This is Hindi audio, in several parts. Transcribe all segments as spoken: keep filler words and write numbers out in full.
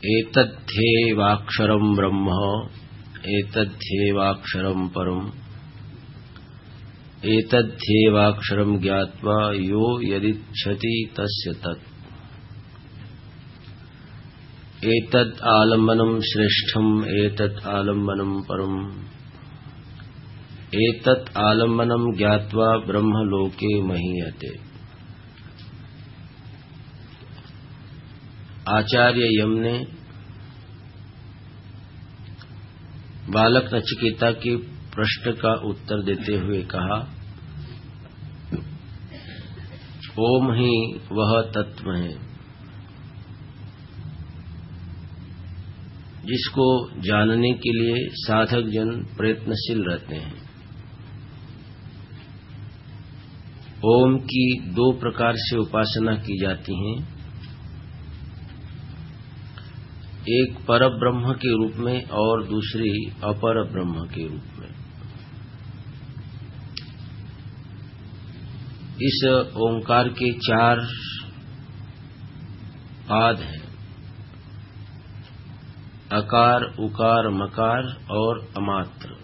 एतद्धेवाक्षरं ब्रह्म एतद्धेवाक्षरं परम् एतद्धेवाक्षरं ज्ञात्वा यो यदिच्छति तस्य तत् एतद् आलम्बनं श्रेष्ठम् एतद् आलम्बनं परम् एतत् आलम्बनं ज्ञात्वा ब्रह्मलोके महीयते। आचार्य यम ने बालक नचिकेता के प्रश्न का उत्तर देते हुए कहा, ओम ही वह तत्व है जिसको जानने के लिए साधक जन प्रयत्नशील रहते हैं। ओम की दो प्रकार से उपासना की जाती है, एक पर ब्रह्म के रूप में और दूसरी अपर ब्रह्म के रूप में। इस ओंकार के चार पाद हैं, अकार, उकार, मकार और अमात्र।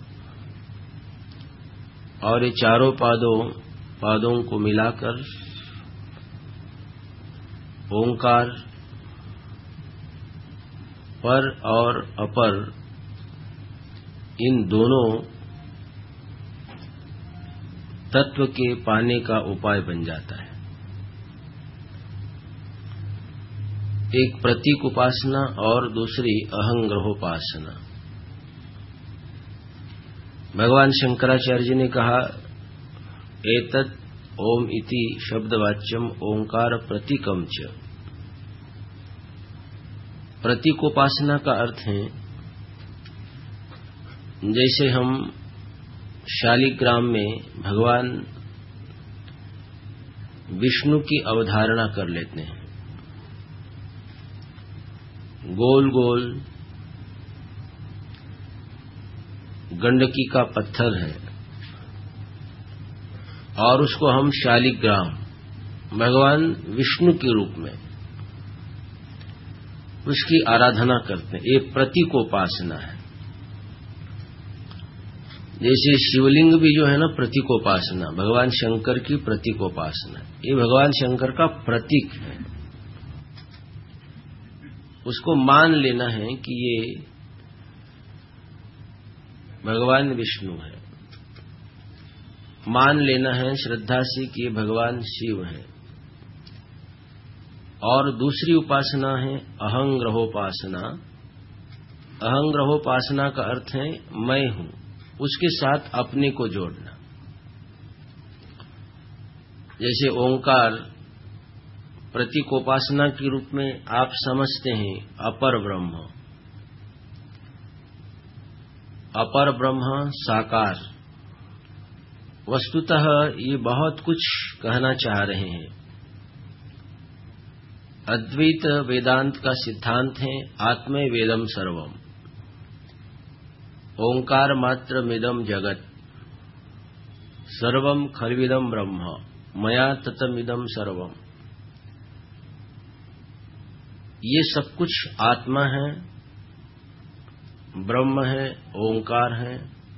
और ये चारों पादों पादों को मिलाकर ओंकार पर और अपर इन दोनों तत्व के पाने का उपाय बन जाता है। एक प्रतीक उपासना और दूसरी अहंग्रहोपासना। भगवान शंकराचार्य जी ने कहा, एतत् ओम इति शब्दवाच्यम ओंकार प्रतीकम च। प्रतीकोपासना का अर्थ है, जैसे हम शालिग्राम में भगवान विष्णु की अवधारणा कर लेते हैं। गोल गोल गंडकी का पत्थर है और उसको हम शालिग्राम भगवान विष्णु के रूप में उसकी आराधना करते हैं। ये प्रतीकोपासना है। जैसे शिवलिंग भी जो है ना प्रतीकोपासना, भगवान शंकर की प्रतीकोपासना, ये भगवान शंकर का प्रतीक है। उसको मान लेना है कि ये भगवान विष्णु है, मान लेना है श्रद्धा से कि ये भगवान शिव है। और दूसरी उपासना है अहंग्रहोपासना। अहंग्रहोपासना का अर्थ है मैं हूं, उसके साथ अपने को जोड़ना। जैसे ओंकार प्रतीकोपासना के रूप में आप समझते हैं अपर ब्रह्म, अपर ब्रह्म साकार। वस्तुतः ये बहुत कुछ कहना चाह रहे हैं। अद्वैत वेदांत का सिद्धांत है आत्मे वेदम सर्वम, ओंकार मात्र मिदम जगत, सर्वम खलविदम ब्रह्म, मया ततमिदम सर्वम। ये सब कुछ आत्मा है, ब्रह्म है, ओंकार है।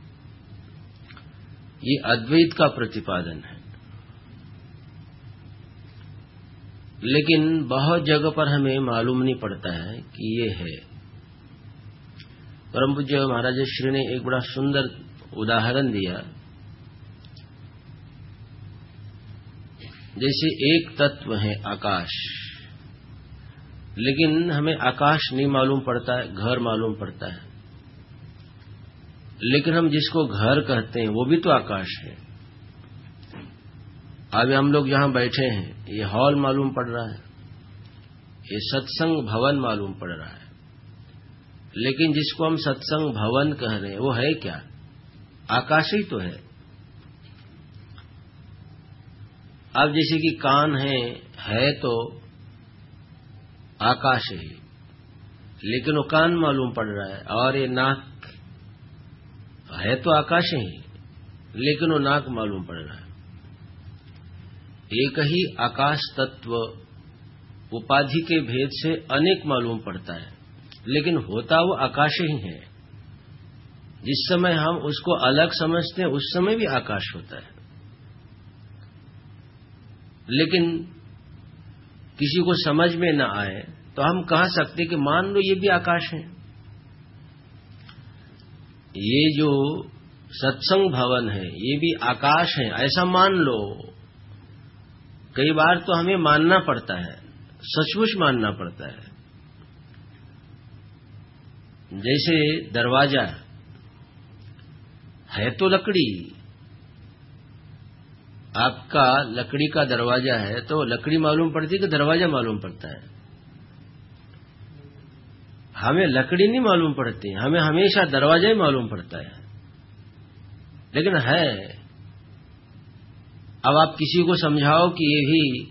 ये अद्वैत का प्रतिपादन है। लेकिन बहुत जगह पर हमें मालूम नहीं पड़ता है कि ये है। परम पूज्य महाराज श्री ने एक बड़ा सुंदर उदाहरण दिया। जैसे एक तत्व है आकाश, लेकिन हमें आकाश नहीं मालूम पड़ता है, घर मालूम पड़ता है। लेकिन हम जिसको घर कहते हैं वो भी तो आकाश है। अभी हम लोग जहां बैठे हैं, ये हॉल मालूम पड़ रहा है, ये सत्संग भवन मालूम पड़ रहा है। लेकिन जिसको हम सत्संग भवन कह रहे हैं वो है क्या? आकाश ही तो है। अब जैसे कि कान है, है तो आकाश ही, लेकिन वो कान मालूम पड़ रहा है। और ये नाक है तो आकाश ही, लेकिन वो नाक मालूम पड़ रहा है। एक ही आकाश तत्व उपाधि के भेद से अनेक मालूम पड़ता है। लेकिन होता वो आकाश ही है। जिस समय हम उसको अलग समझते हैं उस समय भी आकाश होता है। लेकिन किसी को समझ में न आए तो हम कह सकते कि मान लो ये भी आकाश है। ये जो सत्संग भवन है ये भी आकाश है, ऐसा मान लो। कई बार तो हमें मानना पड़ता है, सचमुच मानना पड़ता है। जैसे दरवाजा है तो लकड़ी, आपका लकड़ी का दरवाजा है तो लकड़ी मालूम पड़ती है कि दरवाजा मालूम पड़ता है? हमें लकड़ी नहीं मालूम पड़ती, हमें हमेशा दरवाजा ही मालूम पड़ता है। लेकिन है, अब आप किसी को समझाओ कि ये भी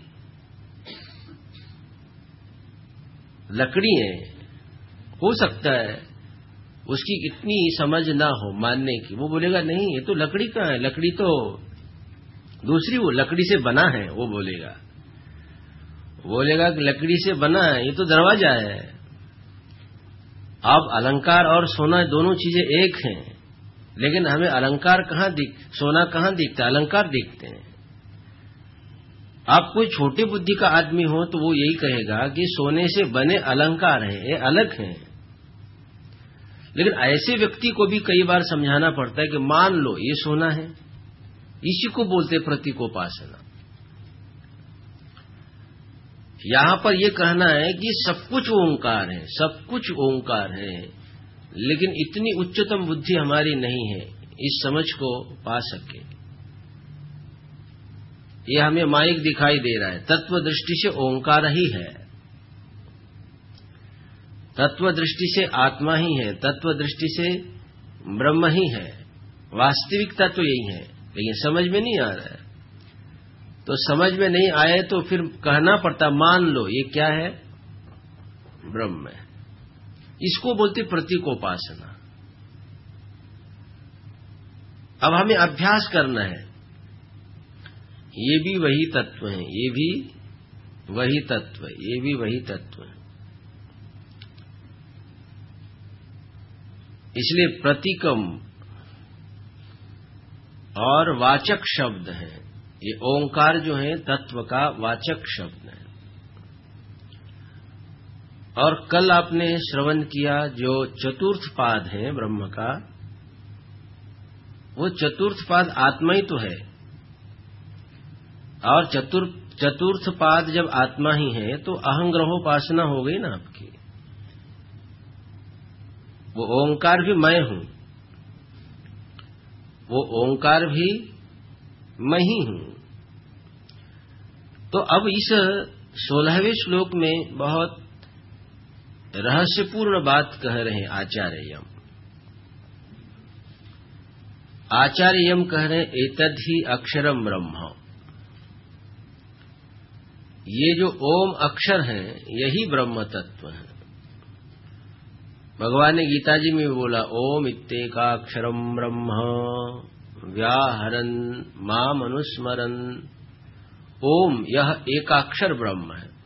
लकड़ी है, हो सकता है उसकी इतनी समझ ना हो मानने की, वो बोलेगा नहीं ये तो लकड़ी का है, लकड़ी तो दूसरी, वो लकड़ी से बना है, वो बोलेगा बोलेगा कि लकड़ी से बना है, ये तो दरवाजा है। अब अलंकार और सोना दोनों चीजें एक हैं, लेकिन हमें अलंकार कहाँ दिख, सोना कहाँ दिखता है? अलंकार दिखते हैं। आप कोई छोटी बुद्धि का आदमी हो तो वो यही कहेगा कि सोने से बने अलंकार हैं, ये अलग हैं। लेकिन ऐसे व्यक्ति को भी कई बार समझाना पड़ता है कि मान लो ये सोना है, इसी को बोलते प्रतीकोपासना। यहां पर यह कहना है कि सब कुछ ओंकार है, सब कुछ ओंकार है, लेकिन इतनी उच्चतम बुद्धि हमारी नहीं है इस समझ को पा सके। ये हमें माइक दिखाई दे रहा है, तत्व दृष्टि से ओंकार ही है, तत्व दृष्टि से आत्मा ही है, तत्व दृष्टि से ब्रह्म ही है, वास्तविकता तो यही है। लेकिन समझ में नहीं आ रहा है, तो समझ में नहीं आए तो फिर कहना पड़ता मान लो ये क्या है? ब्रह्म है। इसको बोलते प्रतीकोपासना। अब हमें अभ्यास करना है, ये भी वही तत्व है, ये भी वही तत्व है, ये भी वही तत्व है। इसलिए प्रतीकम और वाचक शब्द है। ये ओंकार जो है तत्व का वाचक शब्द है। और कल आपने श्रवण किया जो चतुर्थ पाद है ब्रह्म का, वो चतुर्थ पाद आत्मा ही तो है। और चतुर्थ चतुर्थ पाद जब आत्मा ही है तो अहंग्रहोपासना हो गई ना आपकी। वो ओंकार भी मैं हूं, वो ओंकार भी मैं ही हूं। तो अब इस सोलहवें श्लोक में बहुत रहस्यपूर्ण बात कह रहे हैं आचार्य यम। आचार्य यम कह रहे हैं एतद् ही अक्षरम ब्रह्म। ये जो ओम अक्षर है यही ब्रह्म तत्व है। भगवान ने गीता जी में बोला ओम इत्येकाक्षरम ब्रह्म व्याहरन् माम अनुस्मरन्। ओम यह एकाक्षर ब्रह्म है।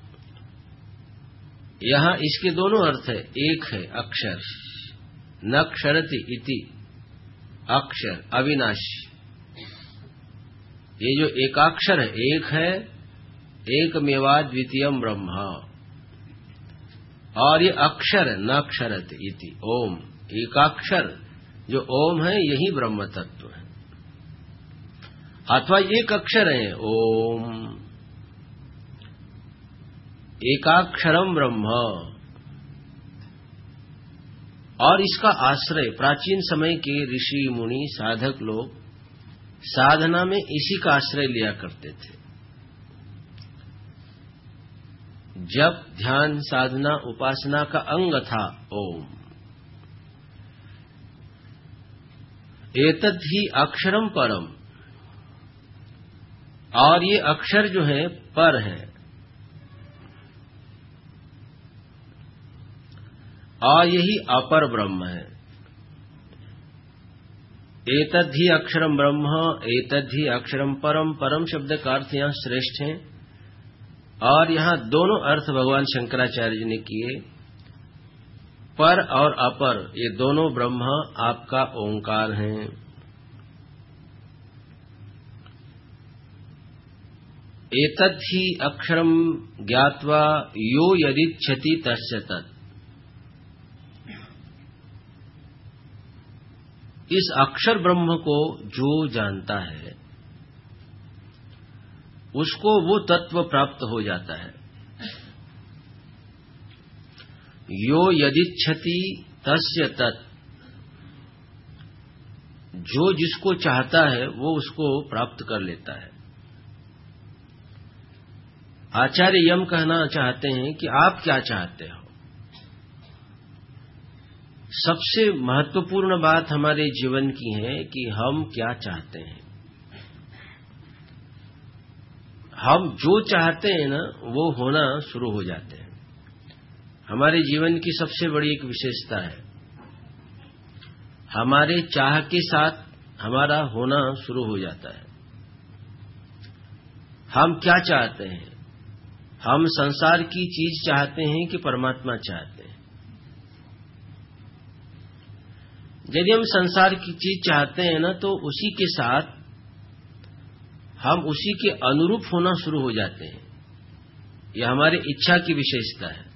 यहां इसके दोनों अर्थ है, एक है अक्षर, न क्षरति इति अक्षर अविनाशी। ये जो एकाक्षर है, एक है, एकमेवा द्वितीयम ब्रह्म। और ये अक्षर है न क्षरति इति ओम, एकाक्षर जो ओम है यही ब्रह्म तत्व है। अथवा एक अक्षर है ओम, एकाक्षरम ब्रह्म। और इसका आश्रय प्राचीन समय के ऋषि मुनि साधक लोग साधना में इसी का आश्रय लिया करते थे। जब ध्यान साधना उपासना का अंग था ओम। एतद् ही अक्षरम परम। और ये अक्षर जो है पर है, और यही अपर ब्रह्म है। एतद् ही अक्षरम ब्रह्म, एतद् ही अक्षरम परम। परम शब्द का अर्थ यहां श्रेष्ठ है। और यहां दोनों अर्थ भगवान शंकराचार्य जी ने किए। पर और अपर ये दोनों ब्रह्म आपका ओंकार हैं। एतत् ही अक्षरम ज्ञात्वा यो यदिच्छति तस्य तत्। इस अक्षर ब्रह्म को जो जानता है उसको वो तत्व प्राप्त हो जाता है। यो यदिच्छति तस्य तत्, जो जिसको चाहता है वो उसको प्राप्त कर लेता है। आचार्य यम कहना चाहते हैं कि आप क्या चाहते हो। सबसे महत्वपूर्ण बात हमारे जीवन की है कि हम क्या चाहते हैं। हम जो चाहते हैं ना वो होना शुरू हो जाते हैं। हमारे जीवन की सबसे बड़ी एक विशेषता है, हमारे चाह के साथ हमारा होना शुरू हो जाता है। हम क्या चाहते हैं? हम संसार की चीज चाहते हैं कि परमात्मा चाहते हैं? यदि हम संसार की चीज चाहते हैं ना तो उसी के साथ हम उसी के अनुरूप होना शुरू हो जाते हैं। यह हमारी इच्छा की विशेषता है।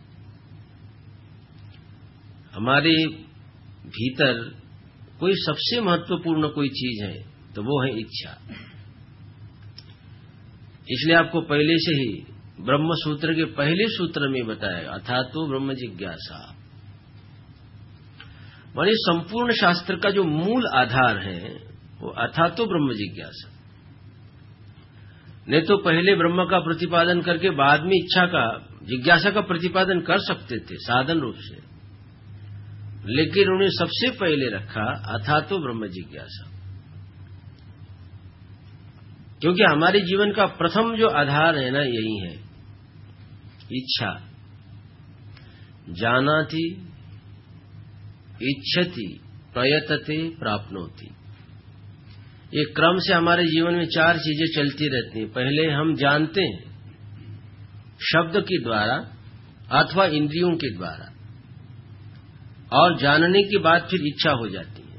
हमारे भीतर कोई सबसे महत्वपूर्ण कोई चीज है तो वो है इच्छा। इसलिए आपको पहले से ही ब्रह्म सूत्र के पहले सूत्र में बताया, अथातो ब्रह्म जिज्ञासा। माने संपूर्ण शास्त्र का जो मूल आधार है वो अथातो ब्रह्म जिज्ञासा। नहीं तो पहले ब्रह्म का प्रतिपादन करके बाद में इच्छा का, जिज्ञासा का प्रतिपादन कर सकते थे साधन रूप से, लेकिन उन्हें सबसे पहले रखा अथातो ब्रह्म जिज्ञासा। क्योंकि हमारे जीवन का प्रथम जो आधार है ना यही है इच्छा। जानाति, इच्छति, प्रयतते, प्राप्नोति। ये क्रम से हमारे जीवन में चार चीजें चलती रहती हैं। पहले हम जानते हैं शब्द के द्वारा अथवा इंद्रियों के द्वारा, और जानने के बाद फिर इच्छा हो जाती है।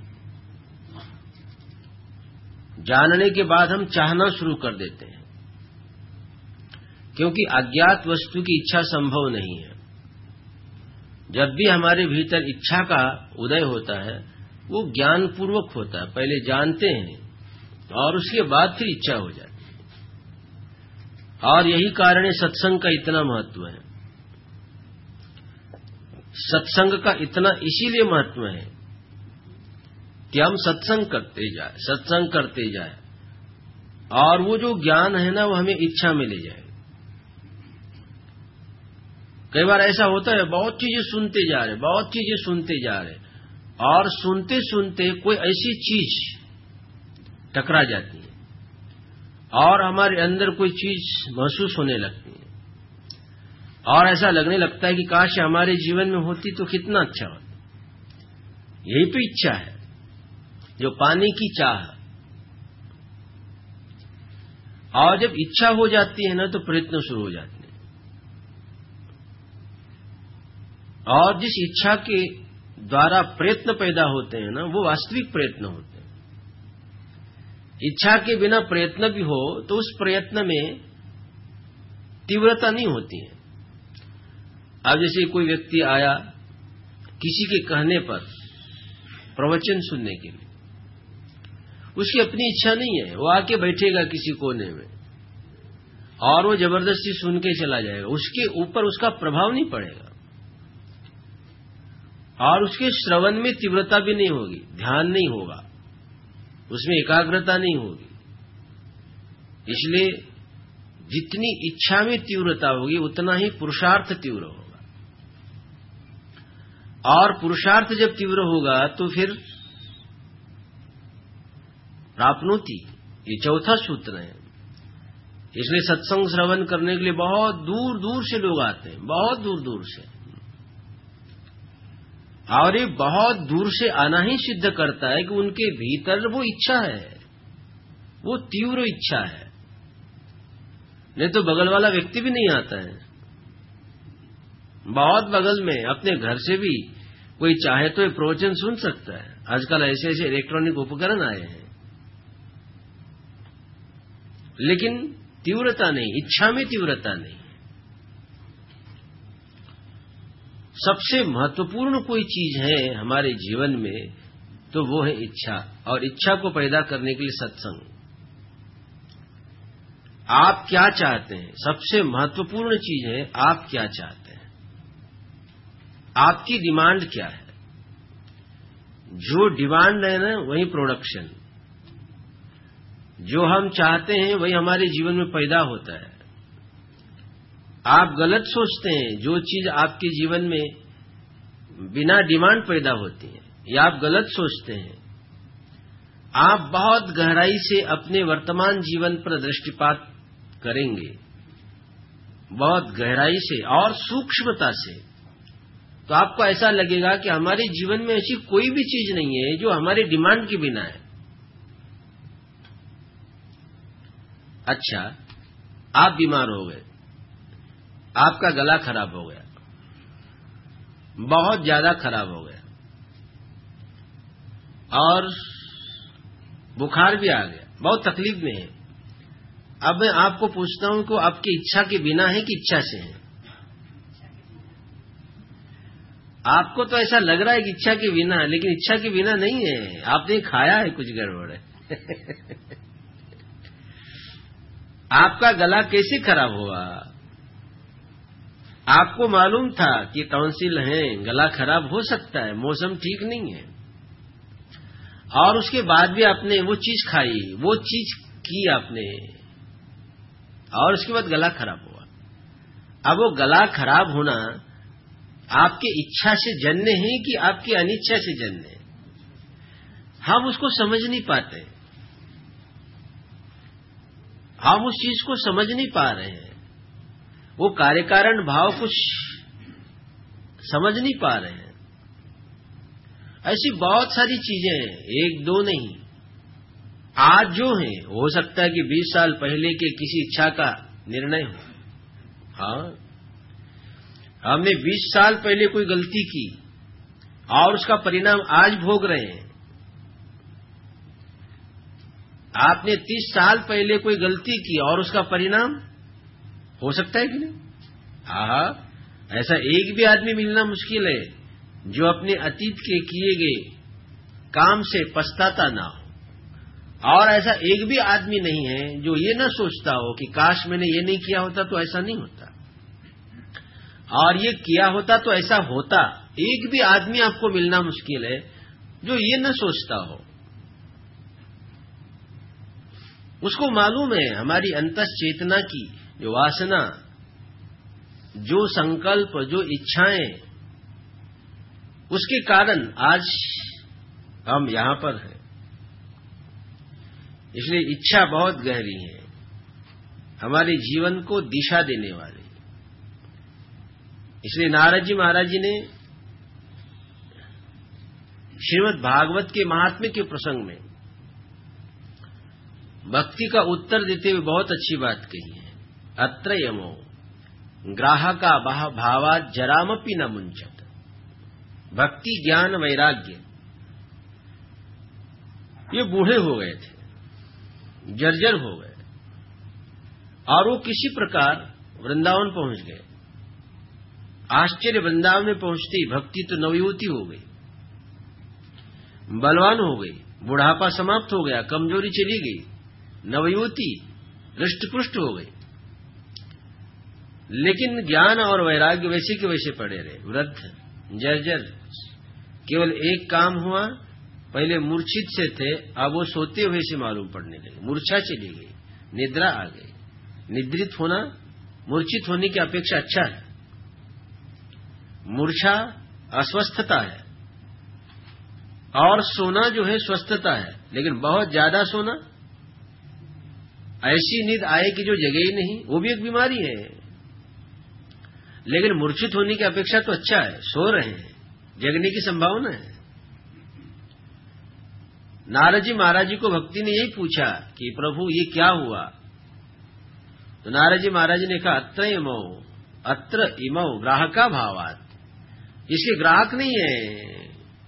जानने के बाद हम चाहना शुरू कर देते हैं, क्योंकि अज्ञात वस्तु की इच्छा संभव नहीं है। जब भी हमारे भीतर इच्छा का उदय होता है वो ज्ञान पूर्वक होता है। पहले जानते हैं और उसके बाद फिर इच्छा हो जाती है। और यही कारण है सत्संग का इतना महत्व है। सत्संग का इतना इसीलिए महत्व है कि हम सत्संग करते जाए, सत्संग करते जाए, और वो जो ज्ञान है ना वो हमें इच्छा में ले जाए। कई बार ऐसा होता है, बहुत चीजें सुनते जा रहे, बहुत चीजें सुनते जा रहे, और सुनते सुनते कोई ऐसी चीज टकरा जाती है और हमारे अंदर कोई चीज महसूस होने लगती है, और ऐसा लगने लगता है कि काश हमारे जीवन में होती तो कितना अच्छा होता। यही तो इच्छा है, जो पाने की चाह। और जब इच्छा हो जाती है ना तो प्रयत्न शुरू हो जाते हैं। और जिस इच्छा के द्वारा प्रयत्न पैदा होते हैं ना वो वास्तविक प्रयत्न होते हैं। इच्छा के बिना प्रयत्न भी हो तो उस प्रयत्न में तीव्रता नहीं होती है। अब जैसे कोई व्यक्ति आया किसी के कहने पर प्रवचन सुनने के लिए, उसकी अपनी इच्छा नहीं है, वो आके बैठेगा किसी कोने में और वो जबरदस्ती सुन के चला जाएगा। उसके ऊपर उसका प्रभाव नहीं पड़ेगा और उसके श्रवण में तीव्रता भी नहीं होगी, ध्यान नहीं होगा, उसमें एकाग्रता नहीं होगी। इसलिए जितनी इच्छा में तीव्रता होगी उतना ही पुरुषार्थ तीव्र होगा, और पुरुषार्थ जब तीव्र होगा तो फिर प्राप्नोति, ये चौथा सूत्र है। इसलिए सत्संग श्रवण करने के लिए बहुत दूर दूर से लोग आते हैं, बहुत दूर दूर से। और ये बहुत दूर से आना ही सिद्ध करता है कि उनके भीतर वो इच्छा है, वो तीव्र इच्छा है। नहीं तो बगल वाला व्यक्ति भी नहीं आता है। बहुत बगल में अपने घर से भी कोई चाहे तो ये प्रवचन सुन सकता है। आजकल ऐसे ऐसे इलेक्ट्रॉनिक उपकरण आए हैं, लेकिन तीव्रता नहीं, इच्छा में तीव्रता नहीं। सबसे महत्वपूर्ण कोई चीज है हमारे जीवन में तो वो है इच्छा, और इच्छा को पैदा करने के लिए सत्संग। आप क्या चाहते हैं, सबसे महत्वपूर्ण चीज है आप क्या चाहते हैं, आपकी डिमांड क्या है। जो डिमांड है ना वही प्रोडक्शन, जो हम चाहते हैं वही हमारे जीवन में पैदा होता है। आप गलत सोचते हैं, जो चीज आपके जीवन में बिना डिमांड पैदा होती है, या आप गलत सोचते हैं। आप बहुत गहराई से अपने वर्तमान जीवन पर दृष्टिपात करेंगे, बहुत गहराई से और सूक्ष्मता से, तो आपको ऐसा लगेगा कि हमारे जीवन में ऐसी कोई भी चीज नहीं है जो हमारे डिमांड के बिना है। अच्छा, आप बीमार हो गए, आपका गला खराब हो गया, बहुत ज्यादा खराब हो गया, और बुखार भी आ गया, बहुत तकलीफ में है। अब मैं आपको पूछता हूं कि आपकी इच्छा के बिना है कि इच्छा से है? आपको तो ऐसा लग रहा है कि इच्छा के बिना, लेकिन इच्छा के बिना नहीं है। आपने खाया है, कुछ गड़बड़ है। आपका गला कैसे खराब हुआ? आपको मालूम था कि टॉन्सिल है, गला खराब हो सकता है, मौसम ठीक नहीं है, और उसके बाद भी आपने वो चीज खाई, वो चीज की आपने, और उसके बाद गला खराब हुआ। अब वो गला खराब होना आपकी इच्छा से जन्य है कि आपकी अनिच्छा से जन्य है? हम उसको समझ नहीं पाते, हम उस चीज को समझ नहीं पा रहे हैं, वो कार्यकारण भाव कुछ समझ नहीं पा रहे हैं। ऐसी बहुत सारी चीजें हैं, एक दो नहीं। आज जो है, हो सकता है कि बीस साल पहले के किसी इच्छा का निर्णय हो। हाँ, हमने बीस साल पहले कोई गलती की और उसका परिणाम आज भोग रहे हैं। आपने तीस साल पहले कोई गलती की और उसका परिणाम हो सकता है कि नहीं? हाँ, ऐसा एक भी आदमी मिलना मुश्किल है जो अपने अतीत के किए गए काम से पछताता ना हो, और ऐसा एक भी आदमी नहीं है जो ये न सोचता हो कि काश मैंने ये नहीं किया होता तो ऐसा नहीं होता, और ये किया होता तो ऐसा होता। एक भी आदमी आपको मिलना मुश्किल है जो ये न सोचता हो। उसको मालूम है हमारी अंतश्चेतना की जो वासना, जो संकल्प, जो इच्छाएं, उसके कारण आज हम यहां पर हैं। इसलिए इच्छा बहुत गहरी है, हमारे जीवन को दिशा देने वाली। इसलिए नारद जी महाराज जी ने श्रीमद् भागवत के महात्म्य के प्रसंग में भक्ति का उत्तर देते हुए बहुत अच्छी बात कही है। अत्र यमो ग्राहका भावात् जरामपि न मुंचत। भक्ति ज्ञान वैराग्य, ये बूढ़े हो गए थे, जर्जर हो गए, और वो किसी प्रकार वृंदावन पहुंच गए। आश्चर्य, वृंदावन में पहुंचती भक्ति तो नवयुवती हो गई, बलवान हो गई, बुढ़ापा समाप्त हो गया, कमजोरी चली गई, नवयुवती हृष्टपुष्ट हो गई। लेकिन ज्ञान और वैराग्य वैसे के वैसे पड़े रहे, वृद्ध जर्जर। केवल एक काम हुआ, पहले मूर्छित से थे, अब वो सोते हुए से मालूम पड़ने लगे, मूर्छा चली गई, निद्रा आ गई। निद्रित होना मूर्छित होने की अपेक्षा अच्छा है। मूर्छा अस्वस्थता है, और सोना जो है स्वस्थता है, लेकिन बहुत ज्यादा सोना, ऐसी नींद आए कि जो जगे ही नहीं, वो भी एक बीमारी है। लेकिन मूर्छित होने की अपेक्षा तो अच्छा है, सो रहे हैं, जगने की संभावना है। नारद जी महाराज जी को भक्ति ने यही पूछा कि प्रभु ये क्या हुआ? तो नारद जी महाराज जी ने कहा, अत्र इमौ अत्र इमौ ग्राहका भावात्। इसके ग्राहक नहीं है।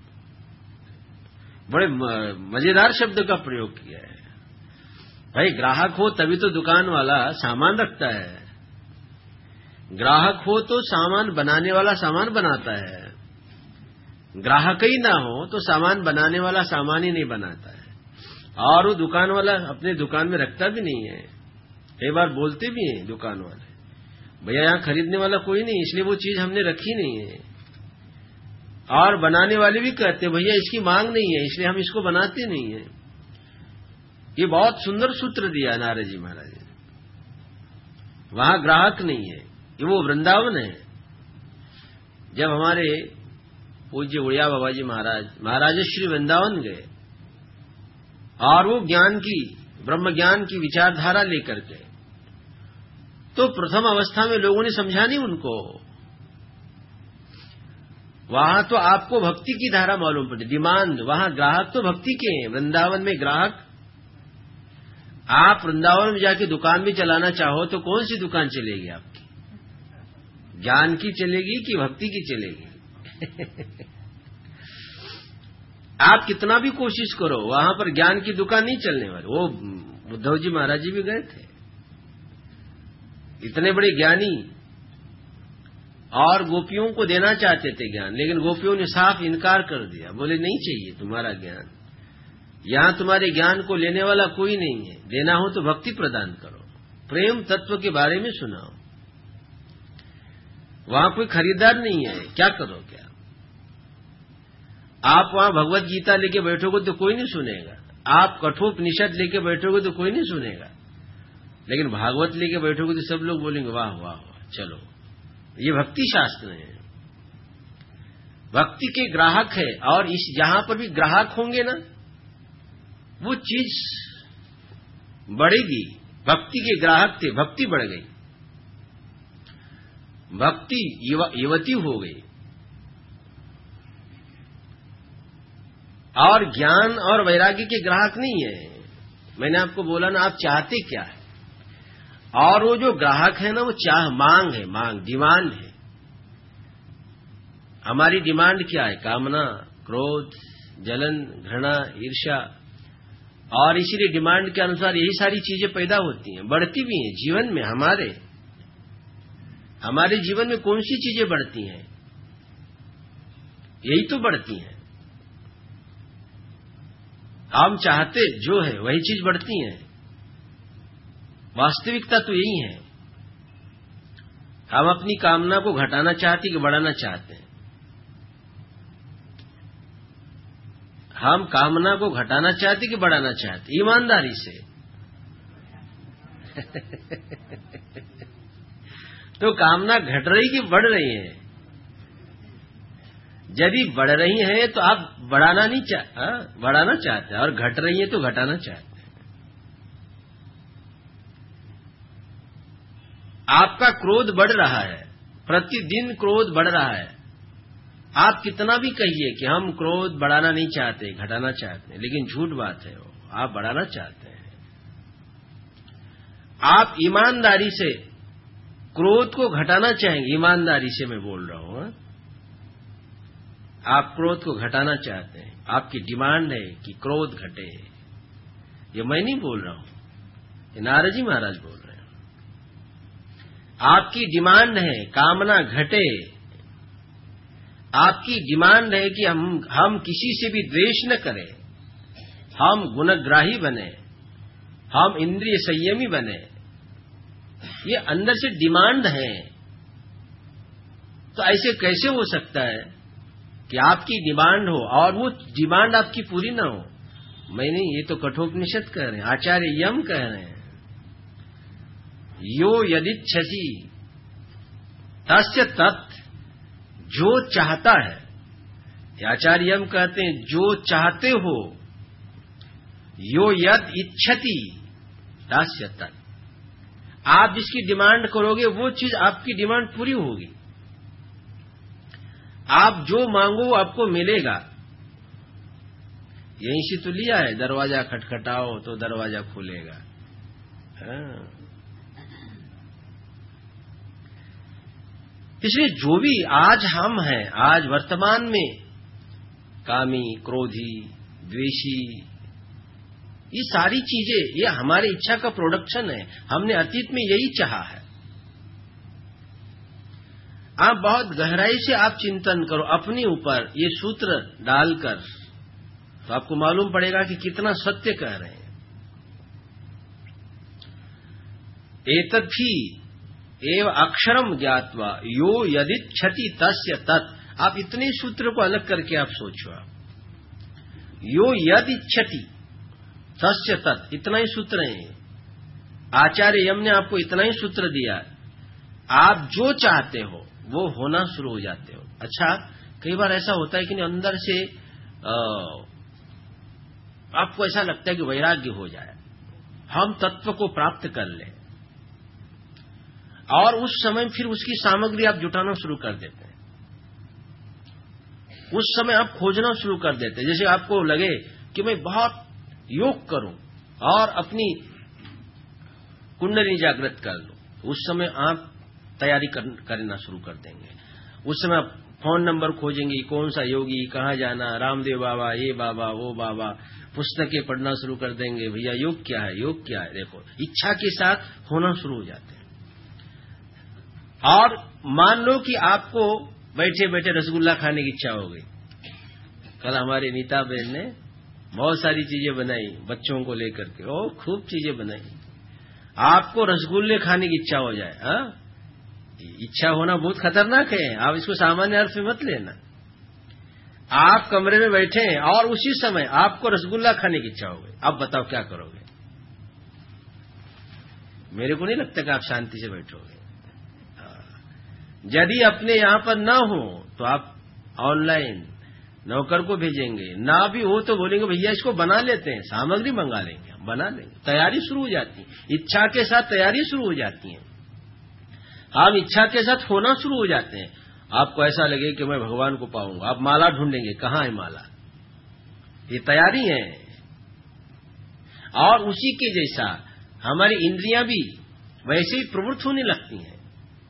बड़े मजेदार शब्द का प्रयोग किया है। भाई ग्राहक हो तभी तो दुकान वाला सामान रखता है, ग्राहक हो तो सामान बनाने वाला सामान बनाता है, ग्राहक ही ना हो तो सामान बनाने वाला सामान ही नहीं बनाता है, और वो दुकान वाला अपने दुकान में रखता भी नहीं है। कई बार बोलते भी हैं दुकान वाले, भैया यहाँ खरीदने वाला कोई नहीं इसलिए वो चीज हमने रखी नहीं है, और बनाने वाले भी कहते भैया इसकी मांग नहीं है इसलिए हम इसको बनाते नहीं है। ये बहुत सुंदर सूत्र दिया नारद जी महाराज ने। वहां ग्राहक नहीं है, ये वो वृंदावन है। जब हमारे पूज्य उड़िया बाबा जी महाराज महाराज श्री वृंदावन गए और वो ज्ञान की ब्रह्म ज्ञान की विचारधारा लेकर के, तो प्रथम अवस्था में लोगों ने समझा नहीं उनको। वहां तो आपको भक्ति की धारा मालूम पड़ी, डिमांड। वहां ग्राहक तो भक्ति के हैं। वृंदावन में ग्राहक, आप वृंदावन में जाके दुकान भी चलाना चाहो तो कौन सी दुकान चलेगी आपकी? ज्ञान की चलेगी कि भक्ति की चलेगी? आप कितना भी कोशिश करो वहां पर ज्ञान की दुकान नहीं चलने वाली। वो उद्धव जी महाराज जी भी गए थे, इतने बड़े ज्ञानी, और गोपियों को देना चाहते थे ज्ञान, लेकिन गोपियों ने साफ इनकार कर दिया, बोले नहीं चाहिए तुम्हारा ज्ञान, यहां तुम्हारे ज्ञान को लेने वाला कोई नहीं है, देना हो तो भक्ति प्रदान करो, प्रेम तत्व के बारे में सुनाओ। वहां कोई खरीदार नहीं है, क्या करो क्या? आप वहां भगवत गीता लेके बैठोगे तो कोई नहीं सुनेगा, आप कठोपनिषद लेके बैठोगे तो कोई नहीं सुनेगा, लेकिन भागवत लेके बैठोगे तो सब लोग बोलेंगे वाह वाह वाह, चलो ये भक्ति शास्त्र है। भक्ति के ग्राहक है, और इस जहां पर भी ग्राहक होंगे ना वो चीज बढ़ेगी। भक्ति के ग्राहक थे, भक्ति बढ़ गई, भक्ति युवती हो गई, और ज्ञान और वैराग्य के ग्राहक नहीं है। मैंने आपको बोला ना, आप चाहते क्या है, और वो जो ग्राहक है ना वो चाह, मांग है, मांग, डिमांड है। हमारी डिमांड क्या है? कामना, क्रोध, जलन, घृणा, ईर्ष्या, और इसीलिए डिमांड के अनुसार यही सारी चीजें पैदा होती हैं, बढ़ती भी हैं जीवन में। हमारे हमारे जीवन में कौन सी चीजें बढ़ती हैं? यही तो बढ़ती हैं। हम चाहते जो है वही चीज बढ़ती है। वास्तविकता तो यही है। हम अपनी कामना को घटाना चाहते कि बढ़ाना चाहते हैं? हम कामना को घटाना चाहते कि बढ़ाना चाहते? ईमानदारी से। तो कामना घट रही कि बढ़ रही है? यदि बढ़ रही है तो आप बढ़ाना नहीं चाह बढ़ाना चाहते हैं, और घट रही है तो घटाना चाहते हैं। आपका क्रोध बढ़ रहा है, प्रतिदिन क्रोध बढ़ रहा है। आप कितना भी कहिए कि हम क्रोध बढ़ाना नहीं चाहते, घटाना चाहते हैं, लेकिन झूठ बात है, वो आप बढ़ाना चाहते हैं। आप ईमानदारी से क्रोध को घटाना चाहेंगे, ईमानदारी से मैं बोल रहा हूं। आप क्रोध को घटाना चाहते हैं, आपकी डिमांड है कि क्रोध घटे। ये मैं नहीं बोल रहा हूं, ये नारद जी महाराज बोल रहे हैं। आपकी डिमांड है कामना घटे, आपकी डिमांड है कि हम हम किसी से भी द्वेष न करें, हम गुणग्राही बने, हम इंद्रिय संयमी बने। ये अंदर से डिमांड है। तो ऐसे कैसे हो सकता है कि आपकी डिमांड हो और वो डिमांड आपकी पूरी ना हो? मैं नहीं, ये तो कठोपनिषद कह रहे हैं, आचार्य यम कह रहे हैं। यो यदिच्छसि तस्य तत्, जो चाहता है, आचार्य यम कहते हैं जो चाहते हो, यो यद इच्छति तस्य तत्। आप जिसकी डिमांड करोगे वो चीज आपकी डिमांड पूरी होगी। आप जो मांगो आपको मिलेगा। यहीं से तो लिया है, दरवाजा खटखटाओ तो दरवाजा खुलेगा। हाँ। इसलिए जो भी आज हम हैं, आज वर्तमान में कामी, क्रोधी, द्वेषी, ये सारी चीजें ये हमारी इच्छा का प्रोडक्शन है। हमने अतीत में यही चाहा है। आप बहुत गहराई से आप चिंतन करो अपने ऊपर ये सूत्र डालकर, तो आपको मालूम पड़ेगा कि कितना सत्य कह रहे हैं। एतद्धि एव अक्षरम ज्ञात्वा यो यदिच्छति तस्य तत्। आप इतने सूत्र को अलग करके आप सोचो, आप यो यदिच्छति तस्य तत्, इतना ही सूत्र है। आचार्य यम ने आपको इतना ही सूत्र दिया। आप जो चाहते हो वो होना शुरू हो जाते हो। अच्छा, कई बार ऐसा होता है कि अंदर से आ, आपको ऐसा लगता है कि वैराग्य हो जाए, हम तत्व को प्राप्त कर लें, और उस समय फिर उसकी सामग्री आप जुटाना शुरू कर देते हैं। उस समय आप खोजना शुरू कर देते हैं। जैसे आपको लगे कि मैं बहुत योग करूं और अपनी कुंडली जागृत कर लूं, उस समय आप तैयारी कर, करना शुरू कर देंगे। उस समय आप फोन नंबर खोजेंगे, कौन सा योगी, कहाँ जाना, रामदेव बाबा, ये बाबा, वो बाबा, पुस्तकें पढ़ना शुरू कर देंगे। भैया योग क्या है, योग क्या है। देखो, इच्छा के साथ होना शुरू हो जाते हैं। और मान लो कि आपको बैठे बैठे रसगुल्ला खाने की इच्छा हो गई। कल हमारी नीता बहन ने बहुत सारी चीजें बनाई बच्चों को लेकर के, ओ खूब चीजें बनाई। आपको रसगुल्ले खाने की इच्छा हो जाए, हा? इच्छा होना बहुत खतरनाक है, आप इसको सामान्य अर्थ में मत लेना। आप कमरे में बैठे हैं और उसी समय आपको रसगुल्ला खाने की इच्छा हो गई, अब बताओ क्या करोगे? मेरे को नहीं लगता कि आप शांति से बैठोगे। यदि अपने यहां पर ना हो तो आप ऑनलाइन नौकर को भेजेंगे, ना भी हो तो बोलेंगे भैया इसको बना लेते हैं, सामग्री मंगा लेंगे, बना लेंगे। तैयारी शुरू हो जाती है, इच्छा के साथ तैयारी शुरू हो जाती है। हम इच्छा के साथ होना शुरू हो जाते हैं। आपको ऐसा लगे कि मैं भगवान को पाऊंगा, आप माला ढूंढेंगे, कहां है माला, ये तैयारी है। और उसी के जैसा हमारी इंद्रियां भी वैसे ही प्रवृत्त होने लगती हैं।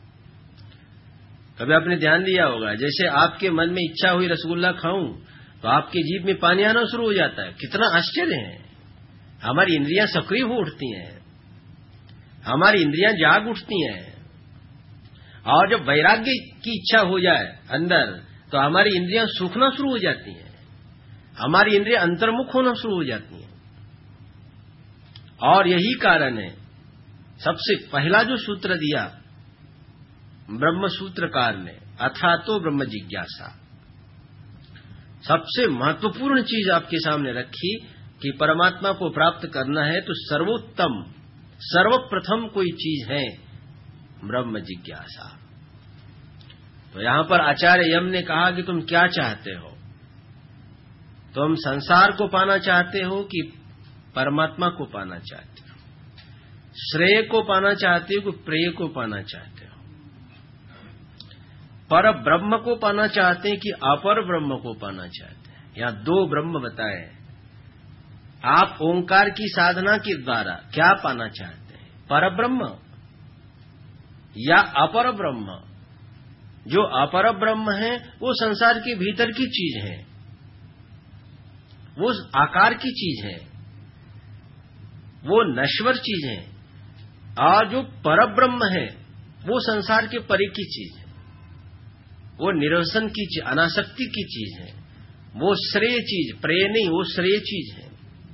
कभी आपने ध्यान दिया होगा, जैसे आपके मन में इच्छा हुई रसगुल्ला खाऊं तो आपकी जीभ में पानी आना शुरू हो जाता है। कितना आश्चर्य है, हमारी इंद्रियां सक्रिय हो उठती हैं, हमारी इंद्रियां जाग उठती हैं। और जब वैराग्य की इच्छा हो जाए अंदर, तो हमारी इंद्रियां सूखना शुरू हो जाती हैं, हमारी इंद्रियां अंतर्मुख होना शुरू हो जाती हैं। और यही कारण है, सबसे पहला जो सूत्र दिया ब्रह्म सूत्रकार ने, अथा तो ब्रह्म जिज्ञासा, सबसे महत्वपूर्ण चीज आपके सामने रखी कि परमात्मा को प्राप्त करना है तो सर्वोत्तम सर्वप्रथम कोई चीज है ब्रह्म जिज्ञासा। तो यहां पर आचार्य यम ने कहा कि तुम क्या चाहते हो, तुम संसार को पाना चाहते हो कि परमात्मा को पाना चाहते हो, श्रेय को पाना चाहते हो कि प्रेय को पाना चाहते हो, पर ब्रह्म को पाना चाहते हैं कि अपर ब्रह्म को पाना चाहते हैं। यहां दो ब्रह्म बताए। आप ओंकार की साधना के द्वारा क्या पाना चाहते हैं, पर ब्रह्म या अपर ब्रह्म? जो अपर ब्रह्म है वो संसार के भीतर की चीज है, वो आकार की चीज है, वो नश्वर चीज है। और जो पर ब्रह्म है वो संसार के परे की चीज है, वो निरसन की चीज, अनासक्ति की चीज है, वो श्रेय चीज, प्रेय नहीं, वो श्रेय चीज है,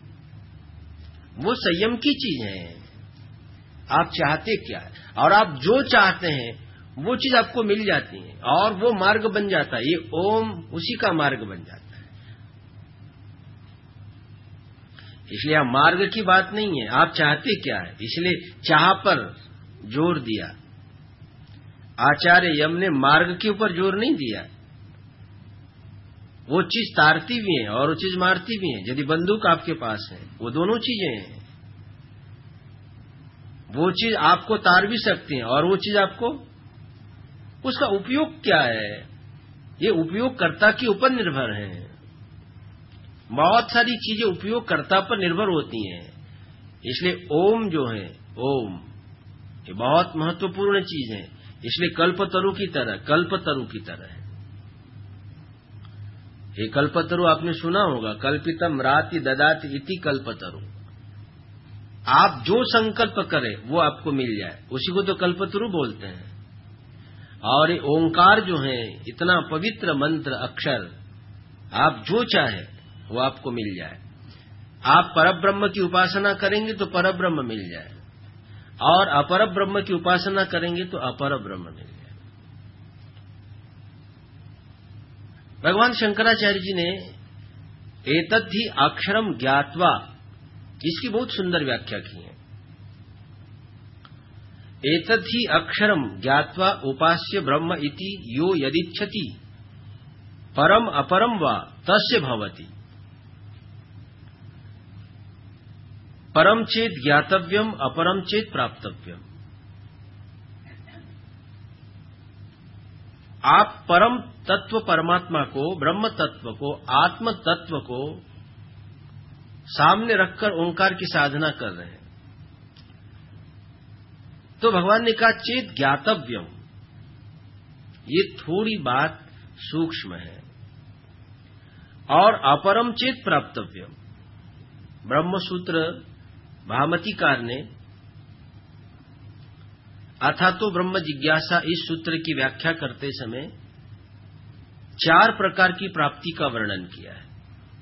वो संयम की चीज है। आप चाहते क्या है, और आप जो चाहते हैं वो चीज आपको मिल जाती है, और वो मार्ग बन जाता है। ये ओम उसी का मार्ग बन जाता है। इसलिए आप मार्ग की बात नहीं है, आप चाहते क्या है, इसलिए चाह पर जोर दिया। आचार्य यम ने मार्ग के ऊपर जोर नहीं दिया। वो चीज तारती भी है और वो चीज मारती भी है। यदि बंदूक आपके पास है, वो दोनों चीजें हैं। वो चीज आपको तार भी सकती है और वो चीज आपको, उसका उपयोग क्या है, ये उपयोगकर्ता के ऊपर निर्भर है। बहुत सारी चीजें उपयोगकर्ता पर निर्भर होती हैं। इसलिए ओम जो है, ओम ये बहुत महत्वपूर्ण चीज है। इसलिए कल्पतरु की तरह, कल्पतरु की तरह है ये कल्पतरु। आपने सुना होगा, कल्पितम राति ददाति इति कल्पतरु। आप जो संकल्प करें वो आपको मिल जाए, उसी को तो कल्पतरु बोलते हैं। और ये ओंकार जो है, इतना पवित्र मंत्र अक्षर, आप जो चाहे वो आपको मिल जाए। आप परब्रह्म की उपासना करेंगे तो परब्रह्म मिल जाए, और अपर ब्रह्म की उपासना करेंगे तो अपर ब्रह्म मिल जाए। भगवान शंकराचार्य जी ने एतद्धि अक्षरम ज्ञात्वा, इसकी बहुत सुंदर व्याख्या की है। एतद्धि अक्षरम ज्ञात्वा उपास्य ब्रह्म इति यो यदिच्छति परम अपरम वा तस्य भवति। परम चेत ज्ञातव्यम, अपरम चेत प्राप्तव्यम। आप परम तत्व परमात्मा को, ब्रह्म तत्व को, आत्म तत्व को सामने रखकर ओंकार की साधना कर रहे हैं, तो भगवान ने कहा चेत ज्ञातव्यम। ये थोड़ी बात सूक्ष्म है। और अपरम चेत प्राप्तव्यम। ब्रह्मसूत्र भामतीकार ने अथा तो ब्रह्म जिज्ञासा इस सूत्र की व्याख्या करते समय चार प्रकार की प्राप्ति का वर्णन किया है।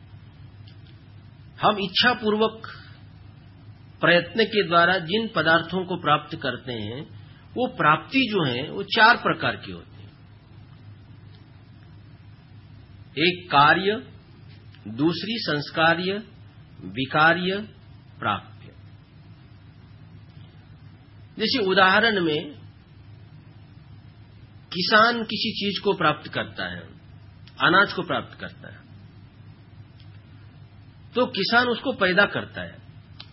हम इच्छा पूर्वक प्रयत्न के द्वारा जिन पदार्थों को प्राप्त करते हैं, वो प्राप्ति जो है वो चार प्रकार की होती है। एक कार्य, दूसरी संस्कार्य, विकार्य, प्राप्य। जैसे उदाहरण में किसान किसी चीज को प्राप्त करता है, अनाज को प्राप्त करता है, तो किसान उसको पैदा करता है,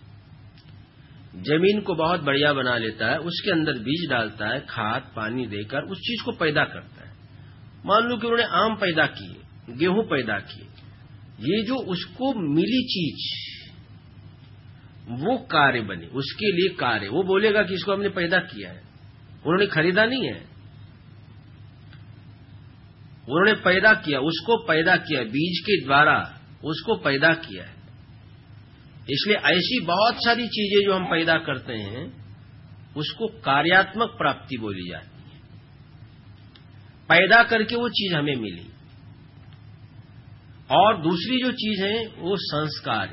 जमीन को बहुत बढ़िया बना लेता है, उसके अंदर बीज डालता है, खाद पानी देकर उस चीज को पैदा करता है। मान लो कि उन्होंने आम पैदा किए, गेहूं पैदा किए, ये जो उसको मिली चीज वो कार्य बनी, उसके लिए कार्य। वो बोलेगा कि इसको हमने पैदा किया है, उन्होंने खरीदा नहीं है, उन्होंने पैदा किया, उसको पैदा किया, बीज के द्वारा उसको पैदा किया है। इसलिए ऐसी बहुत सारी चीजें जो हम पैदा करते हैं उसको कार्यात्मक प्राप्ति बोली जाती है। पैदा करके वो चीज हमें मिली। और दूसरी जो चीज है वो संस्कार।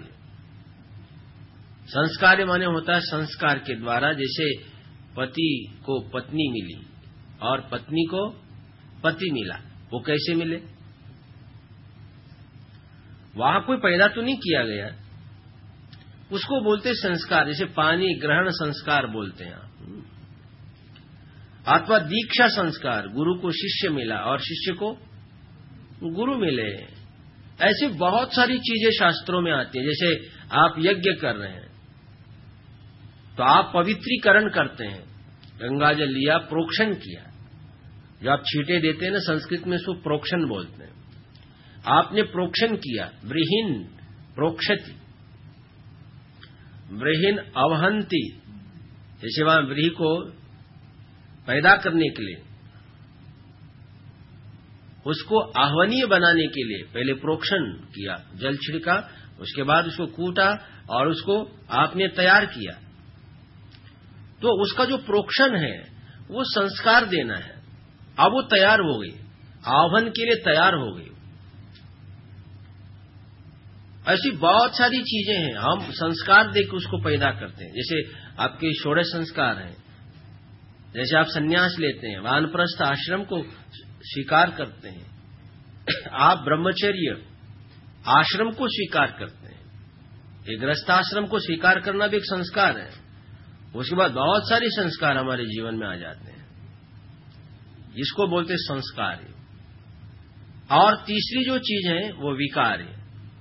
संस्कार माने होता है संस्कार के द्वारा, जैसे पति को पत्नी मिली और पत्नी को पति मिला, वो कैसे मिले? वहां कोई पैदा तो नहीं किया गया, उसको बोलते संस्कार। जैसे पानी ग्रहण संस्कार बोलते हैं, अथवा दीक्षा संस्कार, गुरु को शिष्य मिला और शिष्य को गुरु मिले। ऐसी बहुत सारी चीजें शास्त्रों में आती है। जैसे आप यज्ञ कर रहे हैं तो आप पवित्रीकरण करते हैं, गंगा जल लिया, प्रोक्षण किया। जो आप छींटे देते हैं ना, संस्कृत में उसको प्रोक्षण बोलते हैं। आपने प्रोक्षण किया, व्रीहिन प्रोक्षति, व्रीहिन अवहंती। जैसे वहां व्रीहि को पैदा करने के लिए, उसको आह्वनीय बनाने के लिए पहले प्रोक्षण किया, जल छिड़का, उसके बाद उसको कूटा और उसको आपने तैयार किया। तो उसका जो प्रोक्षण है वो संस्कार देना है। अब वो तैयार हो गई, आह्वान के लिए तैयार हो गई। ऐसी बहुत सारी चीजें हैं, हम संस्कार देकर उसको पैदा करते हैं। जैसे आपके षोडश संस्कार हैं, जैसे आप संन्यास लेते हैं, वानप्रस्थ आश्रम को स्वीकार करते हैं, आप ब्रह्मचर्य आश्रम को स्वीकार करते हैं। ये गृहस्थाश्रम को स्वीकार करना भी एक संस्कार है। उसके बाद बहुत सारे संस्कार हमारे जीवन में आ जाते हैं, इसको बोलते संस्कार। और तीसरी जो चीज है वो विकार है।